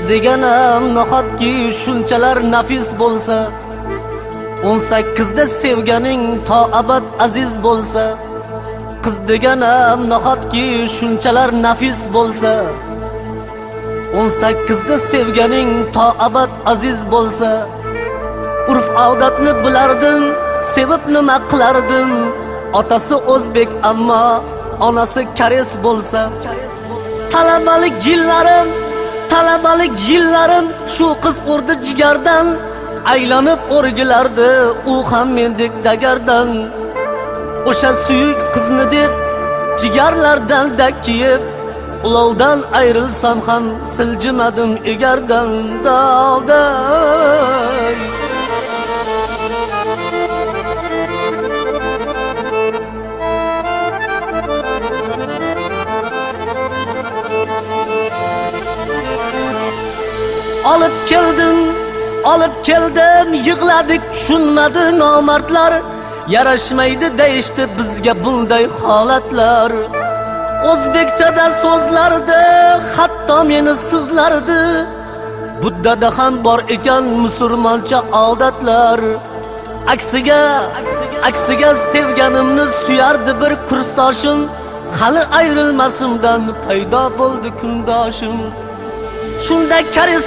deganim nahotki shunchalar nafis bo'lsa, 18 da sevganing to abad aziz bo'lsa, qiz deganim nahotki shunchalar nafis bo'lsa, 18 da sevganing to abad aziz bo'lsa, urf odatni bilardim, sevib nima qilardim. Otasi o'zbek ammo onasi koreys bo'lsa, talabalik yillarim shu qiz urdi jigardan, aylanib o'rgilardi u ham mendek dagardan. O'sha suyuk qizni deb jigarlardan dakiyib, ulovdan ayrilsam ham siljimadim egardan. Dovday olib keldim, yig'ladik, tushunmadi nomardlar. Yarashmaydi deyishdi bizga bunday holatlar. O'zbekchada so'zlardi, hatto meni sizlardi. Buddada ham bor ekan musulmoncha odatlar. Aksiga sevganimni suyardi bir kursdoshim. Hali ayrilmasimdan paydo bo'ldi kundoshim. Shunda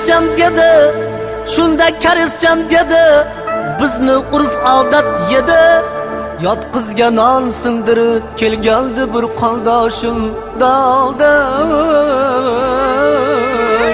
karischam dedi, bizni urf odat yedi. Yot qizga non sindirib kelgandi bir qondoshim. Dovday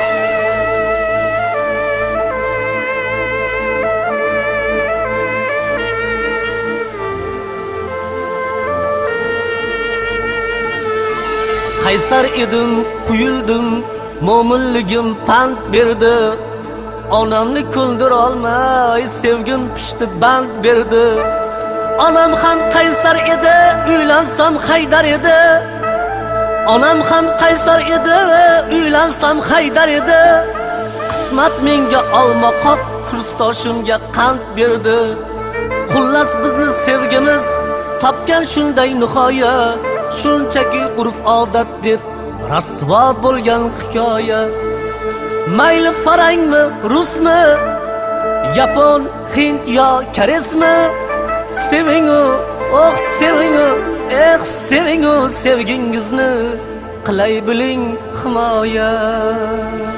qaysar edim, quyildim, mo'minligim pand berdi. Onamni kuldir olmay sevgim pishdi band berdi. Onam ham qaysar edi, uylansam haydar edi. Onam ham qaysar edi, uylansam haydar edi. Qismat menga olmoqoq, kursdoshimga qand berdi. Xullas bizni sevgimiz topgan shunday nihoya, shunchaki urf odat deb rasvo bo'lgan hikoya. Mayli farangmi, rusmi, yapon, hind yo koreysmi, sevingu, oh sevingu, sevingu, sevgingizni qilay biling himoya.